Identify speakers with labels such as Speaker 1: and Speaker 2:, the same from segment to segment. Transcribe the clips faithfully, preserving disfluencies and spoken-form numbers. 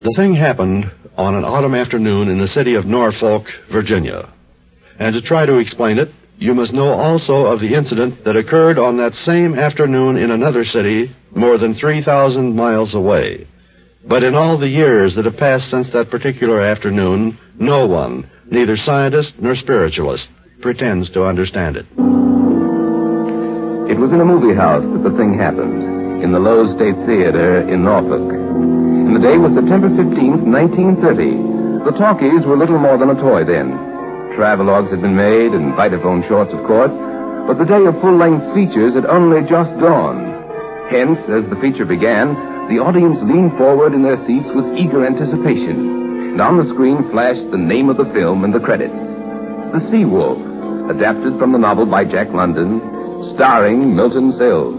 Speaker 1: The thing happened on an autumn afternoon in the city of Norfolk, Virginia. And to try to explain it, you must know also of the incident that occurred on that same afternoon in another city more than three thousand miles away. But in all the years that have passed since that particular afternoon, no one, neither scientist nor spiritualist, pretends to understand it.
Speaker 2: It was in a movie house that the thing happened, in the Lowe State Theater in Norfolk. And the day was September fifteenth, nineteen thirty. The talkies were little more than a toy then. Travelogues had been made, and Vitaphone shorts, of course, but the day of full-length features had only just dawned. Hence, as the feature began, the audience leaned forward in their seats with eager anticipation, and on the screen flashed the name of the film and the credits. The Sea Wolf, adapted from the novel by Jack London, starring Milton Sills.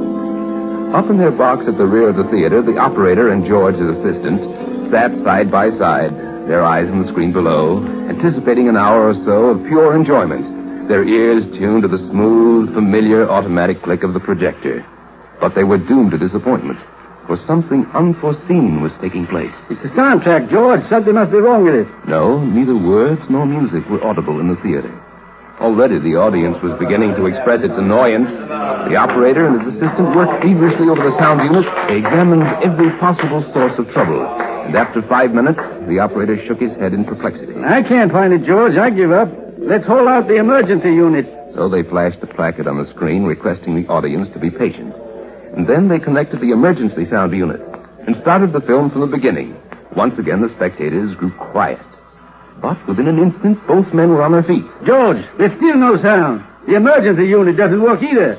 Speaker 2: Up in their box at the rear of the theater, the operator and George, his assistant, sat side by side, their eyes on the screen below, anticipating an hour or so of pure enjoyment, their ears tuned to the smooth, familiar, automatic click of the projector. But they were doomed to disappointment, for something unforeseen was taking place.
Speaker 3: It's the soundtrack, George. Something must be wrong with it.
Speaker 2: No, neither words nor music were audible in the theater. Already the audience was beginning to express its annoyance. The operator and his assistant worked feverishly over the sound unit. They examined every possible source of trouble. And after five minutes, the operator shook his head in perplexity.
Speaker 3: I can't find it, George. I give up. Let's hold out the emergency unit.
Speaker 2: So they flashed the placard on the screen requesting the audience to be patient. And then they connected the emergency sound unit and started the film from the beginning. Once again, the spectators grew quiet. But within an instant, both men were on their feet.
Speaker 3: George, there's still no sound. The emergency unit doesn't work either.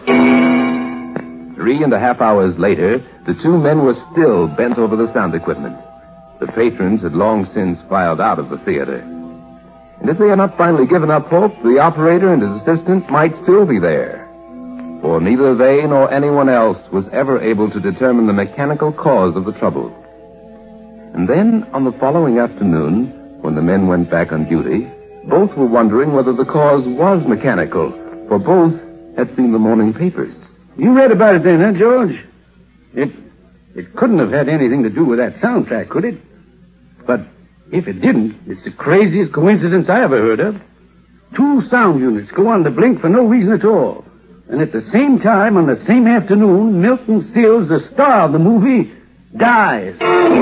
Speaker 2: Three and a half hours later, the two men were still bent over the sound equipment. The patrons had long since filed out of the theater. And if they had not finally given up hope, the operator and his assistant might still be there. For neither they nor anyone else was ever able to determine the mechanical cause of the trouble. And then, on the following afternoon, when the men went back on duty, both were wondering whether the cause was mechanical, for both had seen the morning papers.
Speaker 3: You read about it then, huh, George? It it couldn't have had anything to do with that soundtrack, could it? But if it didn't, it's the craziest coincidence I ever heard of. Two sound units go on to blink for no reason at all. And at the same time, on the same afternoon, Milton Sills, the star of the movie, dies.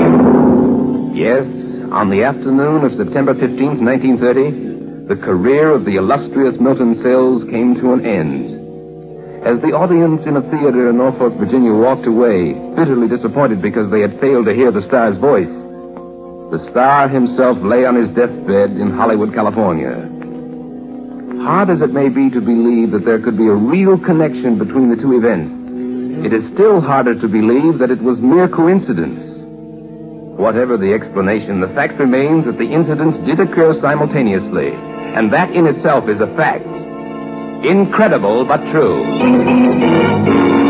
Speaker 2: Yes, on the afternoon of September fifteenth, nineteen thirty, the career of the illustrious Milton Sills came to an end. As the audience in a theater in Norfolk, Virginia walked away, bitterly disappointed because they had failed to hear the star's voice, the star himself lay on his deathbed in Hollywood, California. Hard as it may be to believe that there could be a real connection between the two events, it is still harder to believe that it was mere coincidence. Whatever the explanation, the fact remains that the incidents did occur simultaneously, and that in itself is a fact. Incredible, but true.